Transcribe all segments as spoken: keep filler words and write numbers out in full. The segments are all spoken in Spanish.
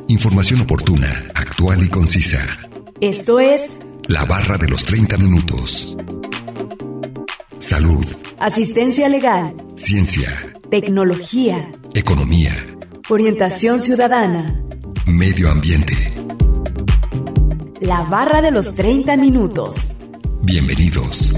Información oportuna, actual y concisa. Esto es La Barra de los treinta minutos. Salud. Asistencia legal. Ciencia. Tecnología. Economía. Orientación ciudadana. Medio ambiente. La Barra de los treinta minutos. Bienvenidos.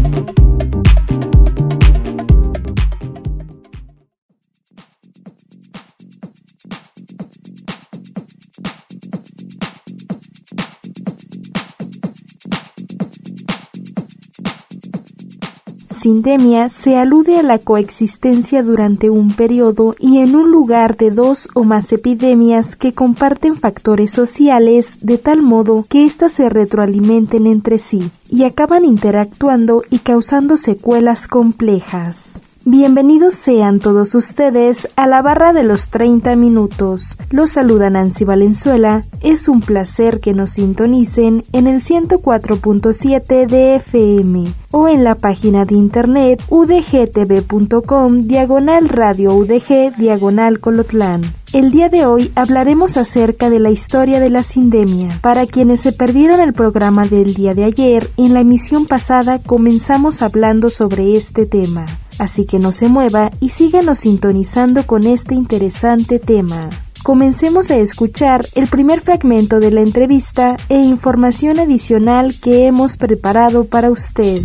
Sindemia se alude a la coexistencia durante un periodo y en un lugar de dos o más epidemias que comparten factores sociales de tal modo que éstas se retroalimenten entre sí y acaban interactuando y causando secuelas complejas. Bienvenidos sean todos ustedes a la Barra de los treinta minutos. Los saluda Nancy Valenzuela. Es un placer que nos sintonicen en el ciento cuatro punto siete de F M o en la página de internet udgtv.com diagonal radio udg diagonal Colotlán. El día de hoy hablaremos acerca de la historia de la sindemia. Para quienes se perdieron el programa del día de ayer, en la emisión pasada comenzamos hablando sobre este tema. Así que no se mueva y síganos sintonizando con este interesante tema. Comencemos a escuchar el primer fragmento de la entrevista e información adicional que hemos preparado para usted.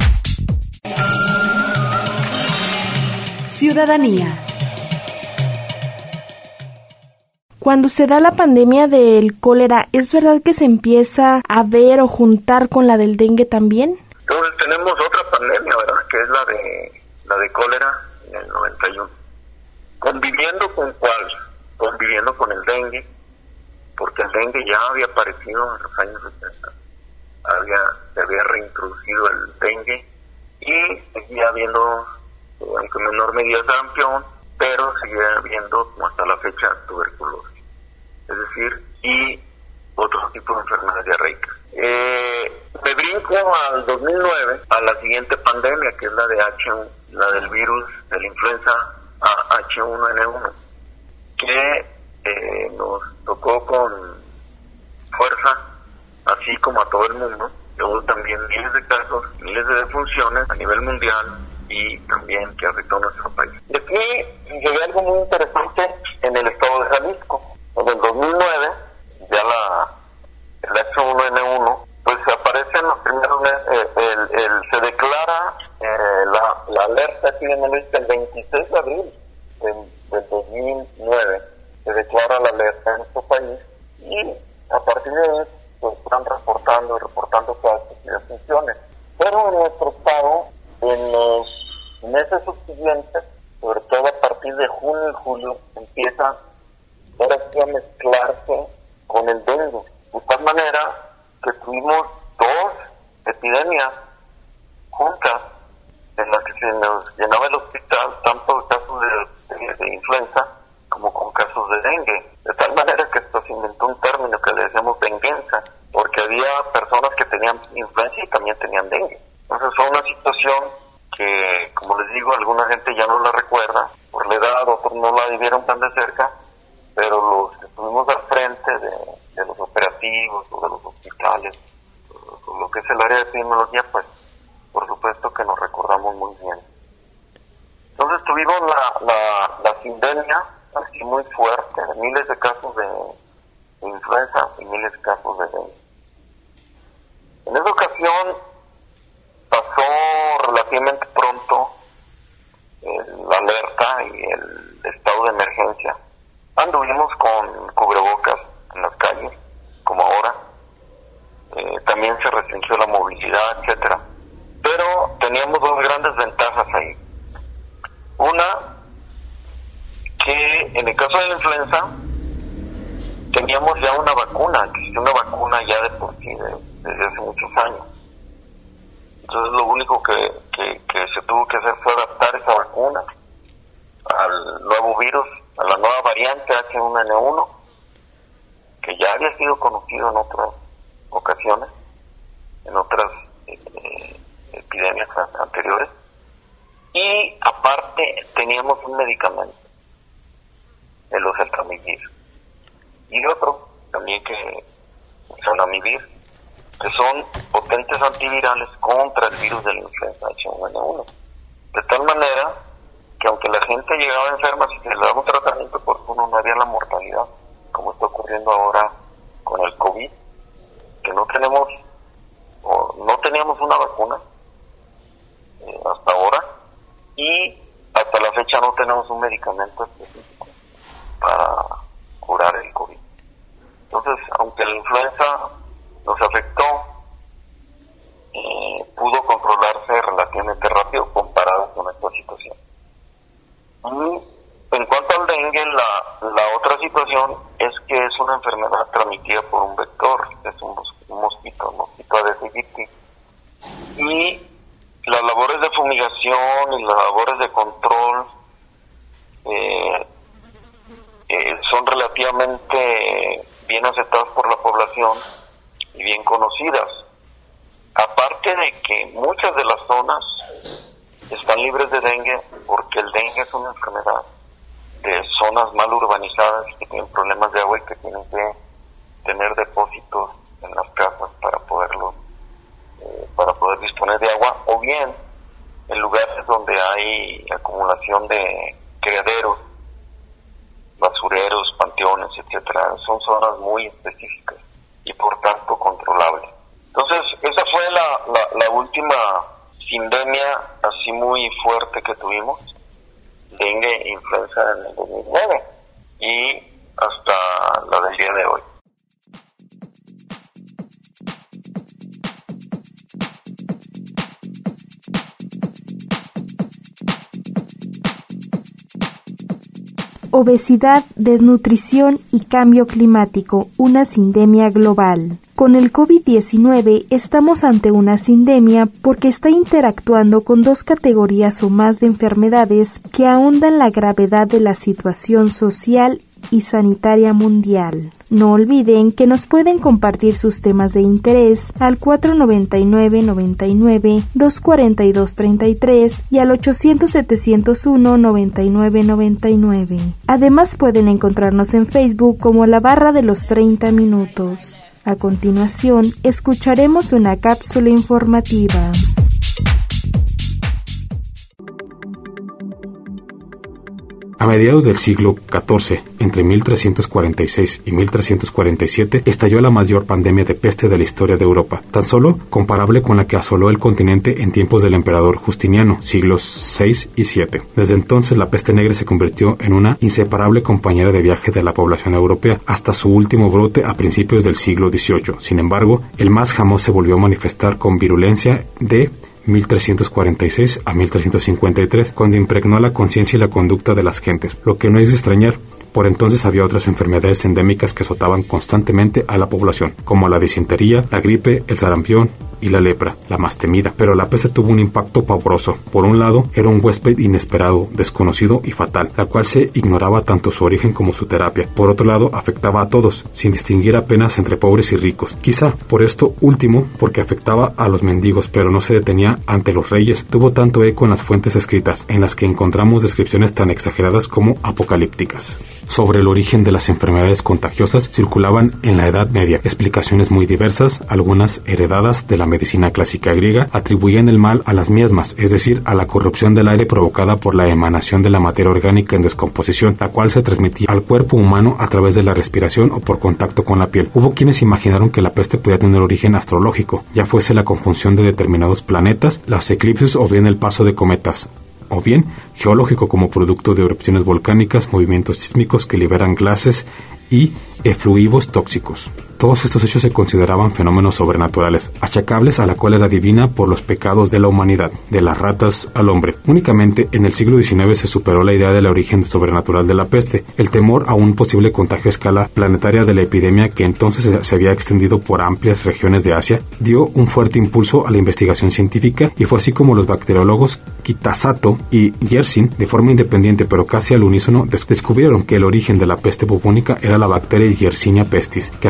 Ciudadanía. Cuando se da la pandemia del cólera, ¿es verdad que se empieza a ver o juntar con la del dengue también? Entonces tenemos otra pandemia, ¿verdad? Que es la de la de cólera en el noventa y uno. ¿Conviviendo con cuál? Conviviendo con el dengue, porque el dengue ya había aparecido en los años setenta. Había, se había reintroducido el dengue y seguía habiendo, aunque en menor medida, sarampión, pero seguía habiendo, como hasta la fecha, tuberculosis. Es decir, y otros tipos de enfermedades diarreicas. Eh, me brinco al dos mil nueve, a la siguiente pandemia, que es la de H uno, la del virus de la influenza H uno N uno, que eh, nos tocó con fuerza, así como a todo el mundo. Hubo también miles de casos, miles de defunciones a nivel mundial y también que afectó a nuestro país. Y aquí llegué algo muy interesante en el estado de Jalisco. En el dos mil nueve, ya la el H uno N uno, pues aparece en los primeros meses, eh, el, el, se declara eh, la, la alerta epidemiológica el veintiséis de abril del, del dos mil nueve, se declara la alerta en nuestro país y a partir de ahí pues están reportando y reportando casos y defunciones. Pero en nuestro estado, en los meses subsiguientes, sobre todo a partir de junio y julio, empieza ahora sí a mezclarse con el dengue. De tal manera que tuvimos dos epidemias juntas en las que se nos llenaba el hospital, tanto de casos de, de, de influenza como con casos de dengue. De tal manera que esto se inventó un término que le decíamos denguenza, porque había personas que tenían influenza y también tenían dengue. Entonces fue una situación que, como les digo, alguna gente ya no la recuerda por la edad, otros no la vivieron tan de cerca, pero los que estuvimos al frente de, de los operativos o de los hospitales, o lo que es el área de epidemiología, pues por supuesto que nos recordamos muy bien. Entonces tuvimos la, la, la sindemia así muy fuerte, miles de casos de, de influenza y miles de casos de dengue. En esa ocasión pasó relativamente pronto el, la alerta y el estado de emergencia. Anduvimos con cubrebocas en las calles, como ahora. Eh, también se restringió la movilidad, etcétera. Pero teníamos dos grandes ventajas ahí. Una, que en el caso de la influenza teníamos ya una vacuna, existe una vacuna ya de por sí de, desde hace muchos años. Entonces lo único que, que, que se tuvo que hacer fue adaptar esa vacuna al nuevo virus, a la nueva variante H uno N uno, que ya había sido conocido en otras ocasiones, en otras eh, epidemias anteriores. Y aparte teníamos un medicamento, el oseltamivir, y otro también que zanamivir, que son potentes antivirales contra el virus de la influenza H uno N uno. De tal manera que aunque la gente llegaba enferma, si se le daba un tratamiento oportuno, no había la mortalidad, como está ocurriendo ahora con el COVID, que no tenemos, o no teníamos una vacuna eh, hasta ahora, y hasta la fecha no tenemos un medicamento específico para curar el COVID. Entonces, aunque la influenza nos afectó, eh, pudo controlarse relativamente rápido comparado con esta situación. Y en cuanto al dengue, la, la otra situación es que es una enfermedad transmitida por un vector, es un, un mosquito, un mosquito Aedes aegypti. Y las labores de fumigación y las labores de control eh, eh, son relativamente bien aceptadas por la población y bien conocidas. Aparte de que muchas de las zonas están libres de dengue, porque el dengue es una enfermedad de zonas mal urbanizadas que tienen problemas de agua y que tienen que tener depósitos en las casas para poderlo eh, para poder disponer de agua, o bien en lugares donde hay acumulación de criaderos, basureros, panteones, etcétera. Son zonas muy específicas y por tanto controlables. Entonces, esa fue la, la, la última sindemia así muy fuerte que tuvimos, dengue e influenza en el dos mil nueve y hasta la del día de hoy. Obesidad, desnutrición y cambio climático, una sindemia global. Con el COVID diecinueve estamos ante una sindemia porque está interactuando con dos categorías o más de enfermedades que ahondan la gravedad de la situación social y sanitaria mundial. No olviden que nos pueden compartir sus temas de interés al cuatro noventa y nueve noventa y nueve, dos cuarenta y dos treinta y tres y al ochocientos setecientos uno noventa y nueve noventa y nueve. Además pueden encontrarnos en Facebook como La Barra de los treinta Minutos. A continuación, escucharemos una cápsula informativa. A mediados del siglo catorce, entre mil trescientos cuarenta y seis y mil trescientos cuarenta y siete, estalló la mayor pandemia de peste de la historia de Europa, tan solo comparable con la que asoló el continente en tiempos del emperador Justiniano, siglos seis y siete. Desde entonces, la peste negra se convirtió en una inseparable compañera de viaje de la población europea, hasta su último brote a principios del siglo dieciocho. Sin embargo, el más jamás se volvió a manifestar con virulencia de mil trescientos cuarenta y seis a mil trescientos cincuenta y tres, cuando impregnó la conciencia y la conducta de las gentes, lo que no es de extrañar. Por entonces había otras enfermedades endémicas que azotaban constantemente a la población, como la disentería, la gripe, el sarampión y la lepra, la más temida. Pero la peste tuvo un impacto pavoroso. Por un lado, era un huésped inesperado, desconocido y fatal, la cual se ignoraba tanto su origen como su terapia. Por otro lado, afectaba a todos, sin distinguir apenas entre pobres y ricos. Quizá por esto último, porque afectaba a los mendigos, pero no se detenía ante los reyes. Tuvo tanto eco en las fuentes escritas, en las que encontramos descripciones tan exageradas como apocalípticas. Sobre el origen de las enfermedades contagiosas circulaban en la Edad Media explicaciones muy diversas. Algunas, heredadas de la medicina clásica griega, atribuían el mal a las miasmas, es decir, a la corrupción del aire provocada por la emanación de la materia orgánica en descomposición, la cual se transmitía al cuerpo humano a través de la respiración o por contacto con la piel. Hubo quienes imaginaron que la peste podía tener origen astrológico, ya fuese la conjunción de determinados planetas, los eclipses o bien el paso de cometas, o bien geológico como producto de erupciones volcánicas, movimientos sísmicos que liberan gases y efluivos tóxicos. Todos estos hechos se consideraban fenómenos sobrenaturales, achacables a la cólera divina por los pecados de la humanidad, de las ratas al hombre. Únicamente en el siglo diecinueve se superó la idea del origen sobrenatural de la peste. El temor a un posible contagio a escala planetaria de la epidemia, que entonces se había extendido por amplias regiones de Asia, dio un fuerte impulso a la investigación científica, y fue así como los bacteriólogos Kitasato y Yersin, de forma independiente pero casi al unísono, descubrieron que el origen de la peste bubónica era la bacteria Yersinia pestis, que afectaba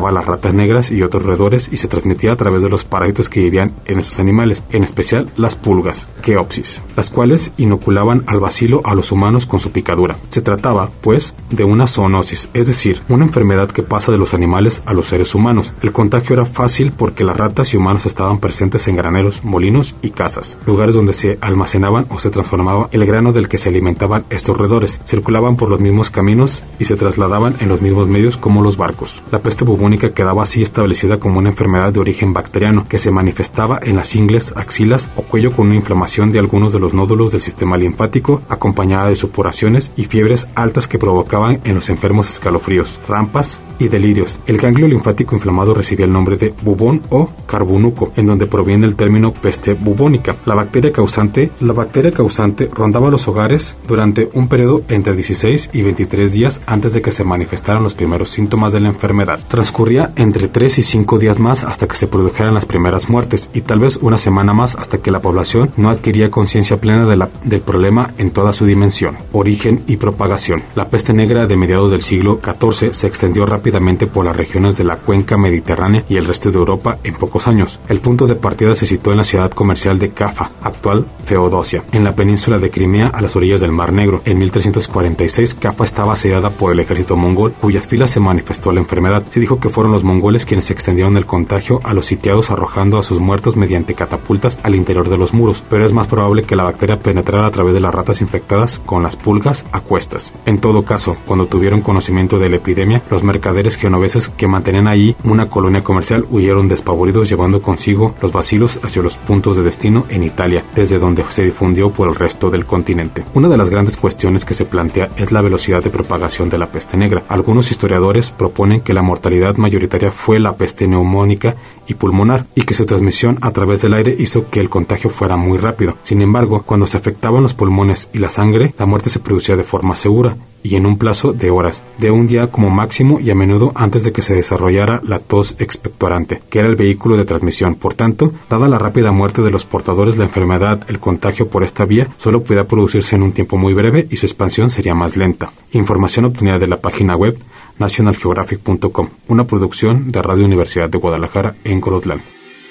a las ratas negras y otros roedores y se transmitía a través de los parásitos que vivían en esos animales, en especial las pulgas, Keopsis, las cuales inoculaban al bacilo a los humanos con su picadura. Se trataba, pues, de una zoonosis, es decir, una enfermedad que pasa de los animales a los seres humanos. El contagio era fácil porque las ratas y humanos estaban presentes en graneros, molinos y casas, lugares donde se almacenaban o se transformaba el grano del que se alimentaban estos roedores. Circulaban por los mismos caminos y se trasladaban en los mismos medios como los barcos. La peste bubónica quedaba así establecida como una enfermedad de origen bacteriano que se manifestaba en las ingles, axilas o cuello con una inflamación de algunos de los nódulos del sistema linfático acompañada de supuraciones y fiebres altas que provocaban en los enfermos escalofríos, rampas y delirios. El ganglio linfático inflamado recibía el nombre de bubón o carbunuco, en donde proviene el término peste bubónica. La bacteria causante, la bacteria causante rondaba los hogares durante un periodo entre dieciséis y veintitrés días antes de que se manifestaran los primeros síntomas de la enfermedad. Transcurría entre tres y cinco días más hasta que se produjeran las primeras muertes y tal vez una semana más hasta que la población no adquiría conciencia plena de la, del problema en toda su dimensión, origen y propagación. La peste negra de mediados del siglo catorce se extendió rápidamente por las regiones de la cuenca mediterránea y el resto de Europa en pocos años. El punto de partida se situó en la ciudad comercial de Cafa, actual Feodosia, en la península de Crimea a las orillas del Mar Negro. En mil trescientos cuarenta y seis, Cafa estaba asediada por el ejército mongol, cuyas filas se manifestó la enfermedad. Se dijo que fueron los mongoles quienes extendieron el contagio a los sitiados arrojando a sus muertos mediante catapultas al interior de los muros, pero es más probable que la bacteria penetrara a través de las ratas infectadas con las pulgas a cuestas. En todo caso, cuando tuvieron conocimiento de la epidemia, los mercaderes genoveses que mantenían allí una colonia comercial huyeron despavoridos llevando consigo los bacilos hacia los puntos de destino en Italia, desde donde se difundió por el resto del continente. Una de las grandes cuestiones que se plantea es la velocidad de propagación de la peste negra. Algunos historiadores proponen que la mortalidad mayoritaria fue la peste neumónica y pulmonar y que su transmisión a través del aire hizo que el contagio fuera muy rápido. Sin embargo, cuando se afectaban los pulmones y la sangre, la muerte se producía de forma segura y en un plazo de horas, de un día como máximo y a menudo antes de que se desarrollara la tos expectorante, que era el vehículo de transmisión. Por tanto, dada la rápida muerte de los portadores, la enfermedad, el contagio por esta vía, solo podía producirse en un tiempo muy breve y su expansión sería más lenta. Información obtenida de la página web national geographic punto com, una producción de Radio Universidad de Guadalajara en Colotlán.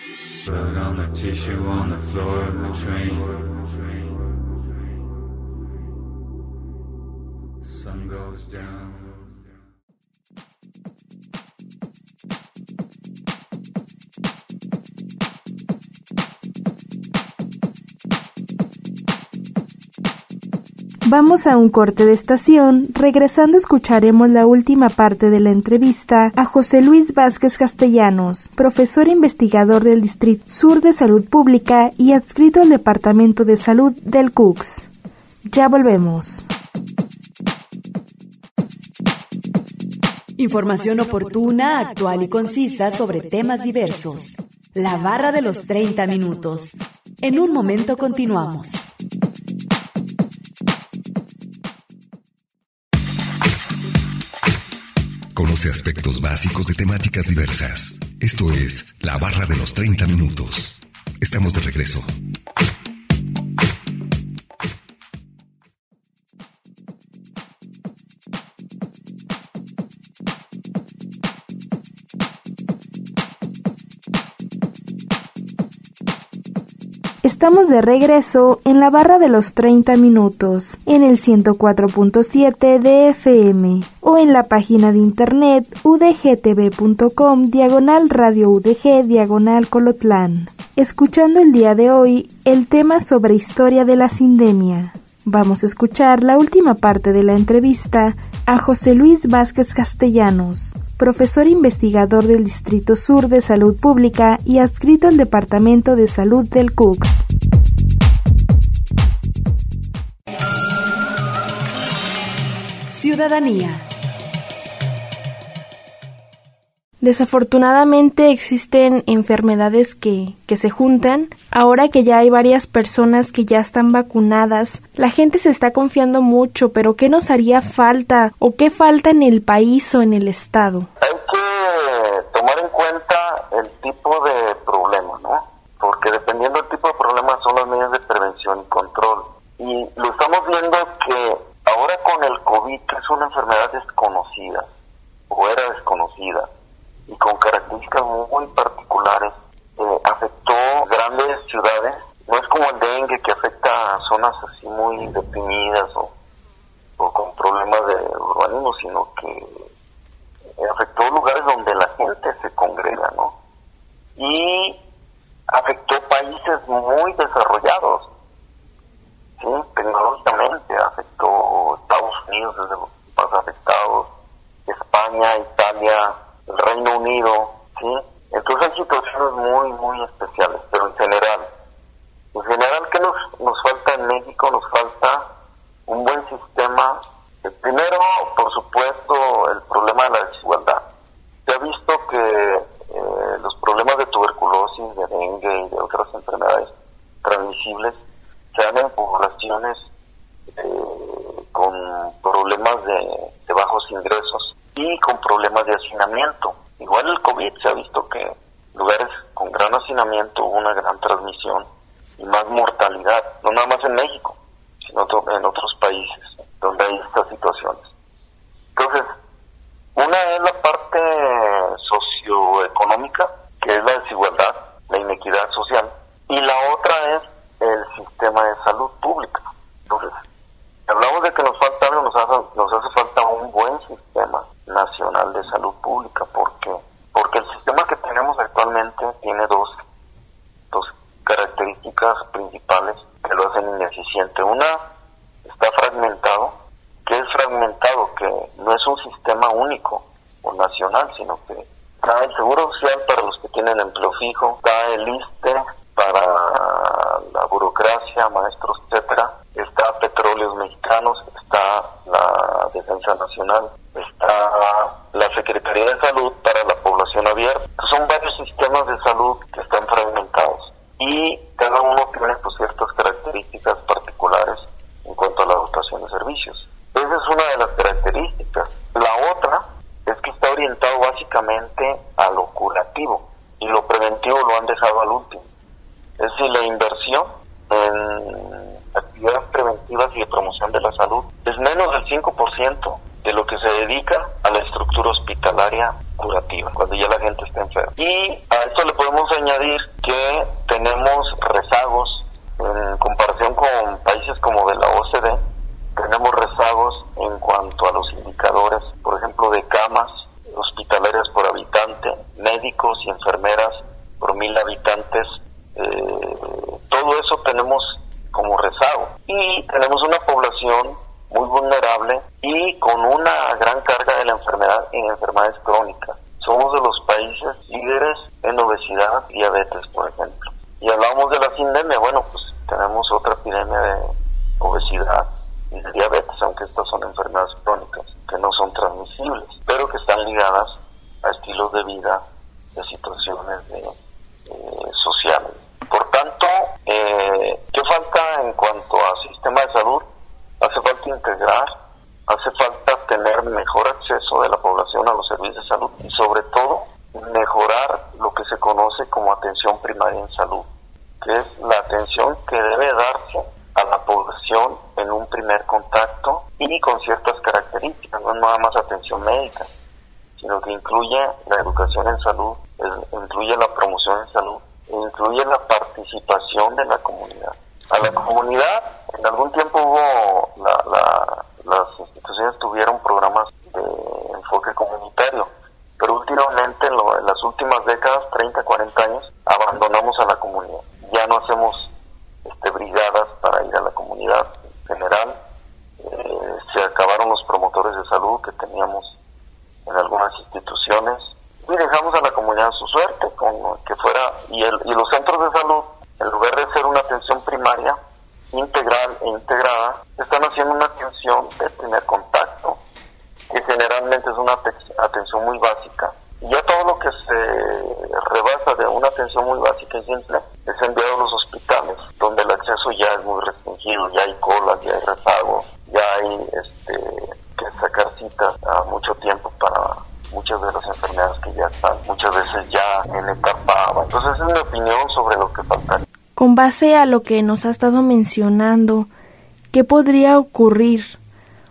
Vamos a un corte de estación. Regresando escucharemos la última parte de la entrevista a José Luis Vázquez Castellanos, profesor investigador del Distrito Sur de Salud Pública y adscrito al Departamento de Salud del C U C S. Ya volvemos. Información oportuna, actual y concisa sobre temas diversos. La barra de los treinta minutos. En un momento continuamos. Conoce aspectos básicos de temáticas diversas. Esto es La Barra de los treinta minutos. Estamos de regreso. Estamos de regreso en la barra de los treinta minutos, en el ciento cuatro punto siete de F M, o en la página de internet udgtv.com, diagonal radio UDG, diagonal Colotlán. Escuchando el día de hoy el tema sobre historia de la sindemia. Vamos a escuchar la última parte de la entrevista a José Luis Vázquez Castellanos, profesor investigador del Distrito Sur de Salud Pública y adscrito al Departamento de Salud del C U C S. Ciudadanía. Desafortunadamente existen enfermedades que, que se juntan. Ahora que ya hay varias personas que ya están vacunadas, la gente se está confiando mucho, pero ¿qué nos haría falta o qué falta en el país o en el estado? Hay que tomar en cuenta el tipo de problema, ¿no? Porque dependiendo del tipo de problema son las medidas de prevención y control. Y lo estamos viendo que ahora con el COVID, que es una enfermedad desconocida, o era desconocida, y con características muy particulares, eh, afectó grandes ciudades. No es como el dengue que afecta a zonas así muy deprimidas o, o con problemas de urbanismo, sino que afectó lugares donde la gente se congrega, ¿no? Y afectó países muy desarrollados, ¿sí? Tecnológicamente afectó Estados Unidos, desde los más afectados, España, Italia, el Reino Unido, ¿sí? Entonces hay situaciones muy, muy especiales, pero en general, en general, ¿qué nos, nos falta en México? Nos falta un buen sistema. Primero, por supuesto, el problema de la desigualdad. Se ha visto que eh, los problemas de tuberculosis, de dengue y de otras enfermedades transmisibles se dan en poblaciones eh, con problemas de, de bajos ingresos y con problemas de hacinamiento. Igual el COVID, se ha visto que en lugares con gran hacinamiento hubo una gran transmisión y más mortalidad, no nada más en México, sino en otros países donde hay estas situaciones. Entonces, una es la parte socioeconómica, que es la desigualdad, la inequidad social, y la otra es el sistema de salud pública. Entonces, si hablamos de que nos falta algo, nos hace, nos hace falta un buen sistema nacional de salud pública, porque porque el sistema que tenemos actualmente tiene dos, dos características principales que lo hacen ineficiente. Una, está fragmentado. ¿Qué es fragmentado? Que no es un sistema único o nacional, sino que está el Seguro Social para los que tienen empleo fijo, está el ISSSTE para la burocracia, maestros, etcétera, está Petróleos Mexicanos, está la Defensa Nacional, está la Secretaría de Salud para la población abierta. Son varios sistemas de salud que están fragmentados y cada uno tiene pues, ciertas características particulares en cuanto a la dotación de servicios. Esa es una de las características. La otra es que está orientado básicamente a lo curativo y lo preventivo lo han dejado al último. Es decir, la inversión en actividades preventivas y de promoción de la salud es menos del cinco por ciento de lo que se dedica a la estructura hospitalaria curativa, cuando ya la gente está enferma. Y a esto le podemos añadir que tenemos rezagos en comparación con países como de la O C D, tenemos rezagos en cuanto a los indicadores, por ejemplo, de camas hospitalarias por habitante, médicos y enfermeras por mil habitantes, eh, todo eso tenemos como rezago. Y tenemos una población muy vulnerable y con una gran carga de la enfermedad en enfermedades crónicas. Somos de los países líderes en obesidad, diabetes, por ejemplo. Y hablamos de la sindemia, bueno, pues tenemos otra epidemia de obesidad y de diabetes, aunque estas son enfermedades crónicas que no son transmisibles, pero que están ligadas a estilos de vida, de situaciones de, eh, sociales. Por tanto, eh, ¿qué falta en cuanto a sistema de salud? Hace falta integrar, hace falta tener mejor acceso de la población a los servicios de salud y sobre todo mejorar lo que se conoce como atención primaria en salud, que es la atención que debe darse a la población en un primer contacto y con ciertas características, no es nada más atención médica, sino que incluye la educación en salud, incluye la promoción en salud, e incluye la participación de la comunidad. A la comunidad, en algún tiempo hubo, la, la, las instituciones tuvieron programas de enfoque comunitario, pero últimamente, en, lo, en las últimas décadas, treinta, cuarenta años, abandonamos a la comunidad. Ya no hacemos este, brigadas para ir a la comunidad en general. Eh, se acabaron los promotores de salud que teníamos en algunas instituciones y dejamos a la comunidad a su suerte, con que fuera, y, el, y los centros de salud, en lugar de ser una atención primaria integral e integrada, están haciendo una atención de primer contacto, que generalmente es una atención muy básica. Y ya todo lo que se rebasa de una atención muy básica y simple es enviado a los hospitales, donde el acceso ya es muy restringido, ya hay colas, ya hay rezagos, ya hay este, que sacar citas a mucho tiempo para muchas de las enfermedades que ya están, muchas veces ya en etapa. Entonces esa es mi opinión sobre lo que falta. Con base a lo que nos ha estado mencionando, ¿qué podría ocurrir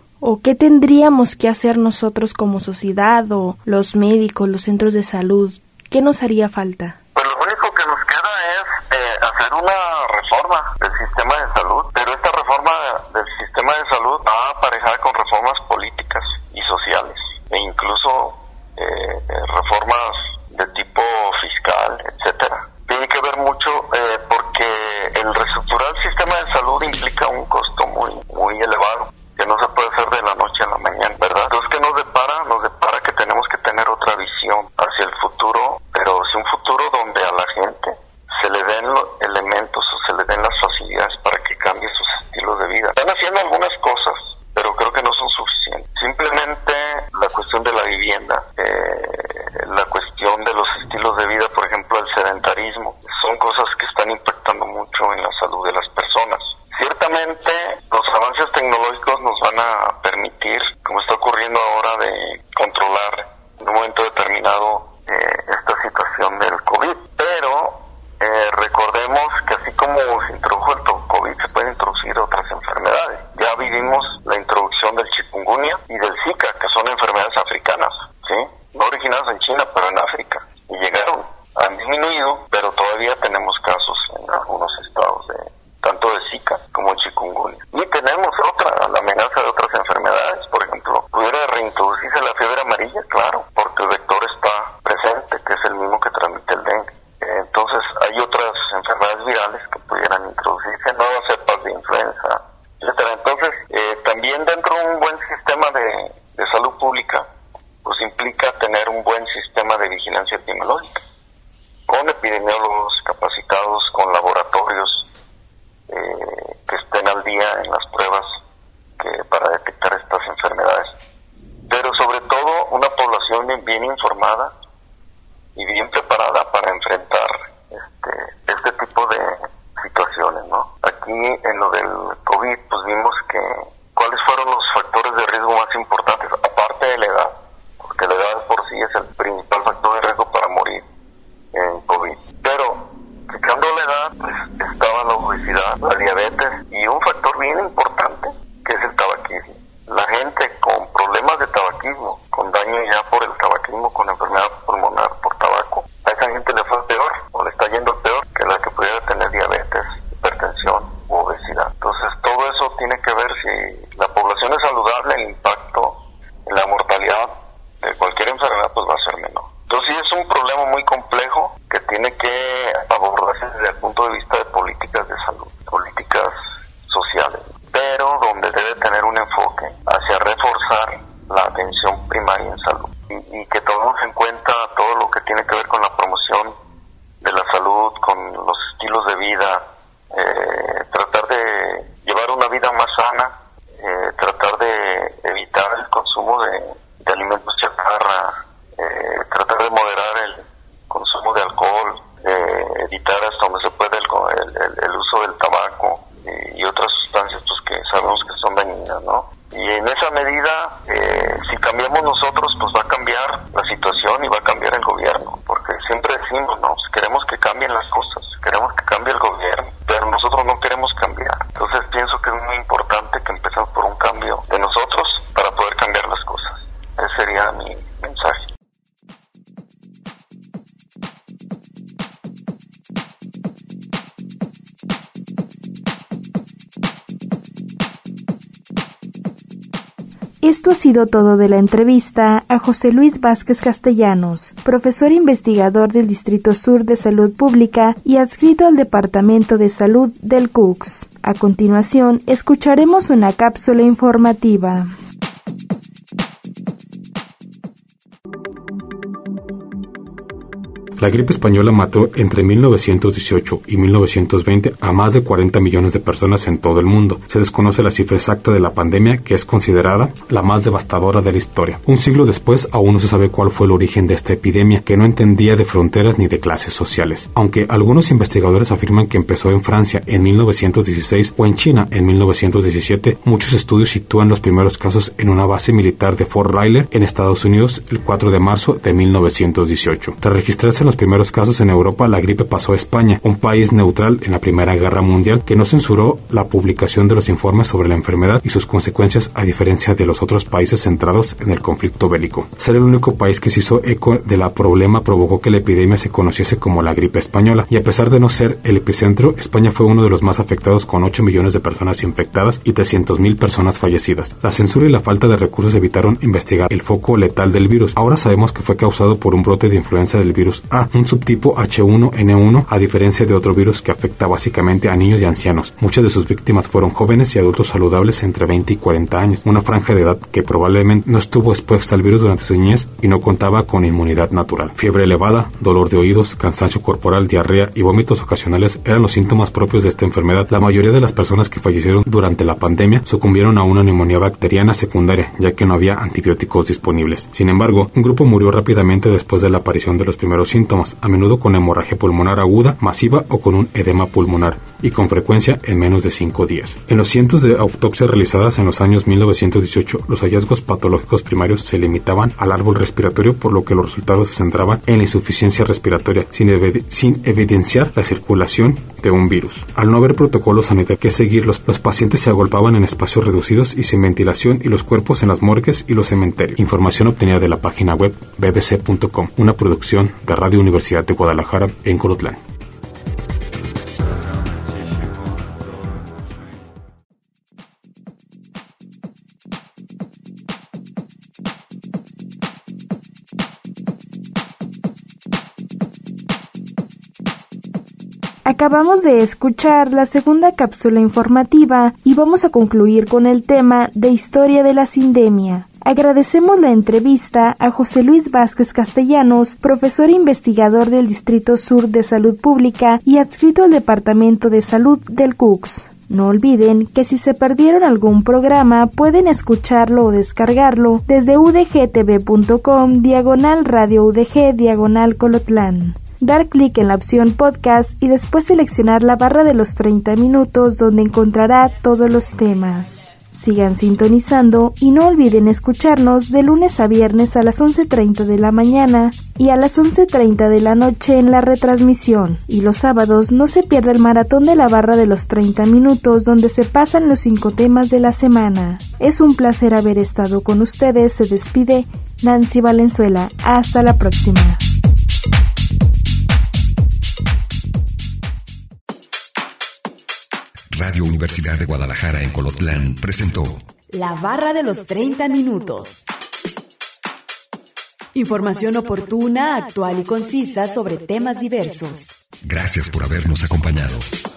o qué tendríamos que hacer nosotros como sociedad o los médicos, los centros de salud ¿Qué nos haría falta? Pues lo único que nos queda es eh, hacer una reforma del sistema de salud, pero esta reforma del sistema de salud va aparejada con reformas políticas y sociales, e incluso eh, reformas de tipo fiscal, etcétera. Tiene que ver mucho eh, porque el reestructurar el sistema de salud implica un costo muy, muy elevado, que no se puede hacer de la noche a la mañana, ¿verdad? Entonces, ¿qué nos depara? Nos depara que tenemos que tener otra visión hacia el futuro, pero es un futuro donde a la gente se le den los elementos o se le den las facilidades para que cambie sus estilos de vida. Están haciendo algunas cosas, pero creo que no son suficientes. Simplemente la cuestión de la vivienda, eh, la cuestión de los estilos de vida, por ejemplo, el sedentarismo, son cosas que están impactando mucho en la salud de las personas. Ciertamente, los avances tecnológicos nos van a permitir, como está ocurriendo ahora, de controlar en un momento determinado eh, esta situación del COVID. Pero eh, recordemos que así como se introdujo el COVID, se pueden introducir otras enfermedades. Ya vivimos la introducción del chikungunya y del Zika, que son enfermedades africanas, ¿sí? No originadas en China, pero en África. Y llegaron, han disminuido, pero todavía tenemos casos en algunos estados de tanto de Zika como chikungunya. Y tenemos otra, la amenaza de otras enfermedades, por ejemplo, pudiera reintroducirse la fiebre amarilla, claro, porque el vector está presente, que es el mismo que transmite el dengue. Eh, entonces hay otras enfermedades virales que pudieran introducirse, nuevas cepas de influenza, etcétera. Entonces, eh, también dentro de un buen sistema de, de salud pública, pues implica tener un buen sistema de vigilancia epidemiológica, con epidemiólogos capacitados, con laboratorios Eh, que estén al día en las pruebas que para detectar estas enfermedades, pero sobre todo una población bien, bien informada y bien preparada para enfrentar este, este tipo de situaciones, ¿no? Aquí en lo del COVID pues vimos que cuáles fueron los factores de riesgo más importantes, aparte de la edad, porque la edad por sí es el principal factor de riesgo para morir en COVID, pero quitando la edad, pues estaba la obesidad, la diabetes y un factor bien importante que es el tabaquismo. La gente con problemas de tabaquismo, con daño ya por el tabaquismo, con enfermedad pulmonar por tabaco, a esa gente le fue peor o le está yendo peor que la que pudiera tener diabetes, hipertensión u obesidad. Entonces todo eso tiene que ver si la población es saludable, el impacto en la mortalidad de cualquier enfermedad pues va a ser menor. Entonces sí es un problema muy complejo que tiene que abordarse desde el punto de vista de políticas de salud, políticas sociales, pero donde debe tener un enfoque hacia reforzar la atención primaria en salud y, y que tomemos en cuenta todo lo que tiene que ver con la promoción de la salud, con los estilos de vida, eh, tratar de llevar una vida más sana, eh, tratar de evitar el consumo de, de alimentos chatarra, eh, tratar de moderar el consumo de alcohol, eh, evitar hasta donde se puede el, el, el uso del tabaco y, y otras sustancias pues, que sabemos que son dañinas, ¿no? Y en esa medida, eh, si cambiamos nosotros, pues va a cambiar la situación y va a cambiar el gobierno, porque siempre decimos, ¿no? Pues queremos que cambien las cosas, queremos que cambie el gobierno, pero nosotros no queremos cambiar. Entonces pienso que es muy importante que empecemos por un cambio de nosotros para poder cambiar las cosas. Ese sería mi mensaje. Esto ha sido todo de la entrevista a José Luis Vázquez Castellanos, profesor investigador del Distrito Sur de Salud Pública y adscrito al Departamento de Salud del C U C S. A continuación, escucharemos una cápsula informativa. La gripe española mató entre mil novecientos dieciocho y mil novecientos veinte a más de cuarenta millones de personas en todo el mundo. Se desconoce la cifra exacta de la pandemia, que es considerada la más devastadora de la historia. Un siglo después, aún no se sabe cuál fue el origen de esta epidemia, que no entendía de fronteras ni de clases sociales. Aunque algunos investigadores afirman que empezó en Francia en mil novecientos dieciséis o en China en mil novecientos diecisiete, muchos estudios sitúan los primeros casos en una base militar de Fort Riley en Estados Unidos el cuatro de marzo de mil novecientos dieciocho. Tras registrarse los primeros casos en Europa, la gripe pasó a España, un país neutral en la Primera Guerra Mundial que no censuró la publicación de los informes sobre la enfermedad y sus consecuencias, a diferencia de los otros países centrados en el conflicto bélico. Ser el único país que se hizo eco de la problema provocó que la epidemia se conociese como la gripe española, y a pesar de no ser el epicentro, España fue uno de los más afectados, con ocho millones de personas infectadas y trescientas mil personas fallecidas. La censura y la falta de recursos evitaron investigar el foco letal del virus. Ahora sabemos que fue causado por un brote de influenza del virus A, un subtipo H uno N uno, a diferencia de otro virus que afecta básicamente a niños y ancianos. Muchas de sus víctimas fueron jóvenes y adultos saludables entre veinte y cuarenta años, una franja de edad que probablemente no estuvo expuesta al virus durante su niñez y no contaba con inmunidad natural. Fiebre elevada, dolor de oídos, cansancio corporal, diarrea y vómitos ocasionales eran los síntomas propios de esta enfermedad. La mayoría de las personas que fallecieron durante la pandemia sucumbieron a una neumonía bacteriana secundaria, ya que no había antibióticos disponibles. Sin embargo, un grupo murió rápidamente después de la aparición de los primeros síntomas, a menudo con hemorragia pulmonar aguda, masiva o con un edema pulmonar, y con frecuencia en menos de cinco días. En los cientos de autopsias realizadas en los años mil novecientos dieciocho, los hallazgos patológicos primarios se limitaban al árbol respiratorio, por lo que los resultados se centraban en la insuficiencia respiratoria, sin, ev- sin evidenciar la circulación de un virus. Al no haber protocolos sanitarios que seguir, los, los pacientes se agolpaban en espacios reducidos y sin ventilación, y los cuerpos en las morgues y los cementerios. Información obtenida de la página web b b c punto com, una producción de Radio Universidad de Guadalajara en Colotlán. Acabamos de escuchar la segunda cápsula informativa y vamos a concluir con el tema de historia de la sindemia. Agradecemos la entrevista a José Luis Vázquez Castellanos, profesor e investigador del Distrito Sur de Salud Pública y adscrito al Departamento de Salud del C U C S. No olviden que si se perdieron algún programa pueden escucharlo o descargarlo desde udgtv.com diagonal radio udg diagonal Colotlán. Dar clic en la opción podcast y después seleccionar la barra de los treinta minutos donde encontrará todos los temas. Sigan sintonizando y no olviden escucharnos de lunes a viernes a las once treinta de la mañana y a las once treinta de la noche en la retransmisión. Y los sábados no se pierda el maratón de la barra de los treinta minutos donde se pasan los cinco temas de la semana. Es un placer haber estado con ustedes. Se despide Nancy Valenzuela. Hasta la próxima. Radio Universidad de Guadalajara en Colotlán presentó La Barra de los treinta minutos. Información oportuna, actual y concisa sobre temas diversos. Gracias por habernos acompañado.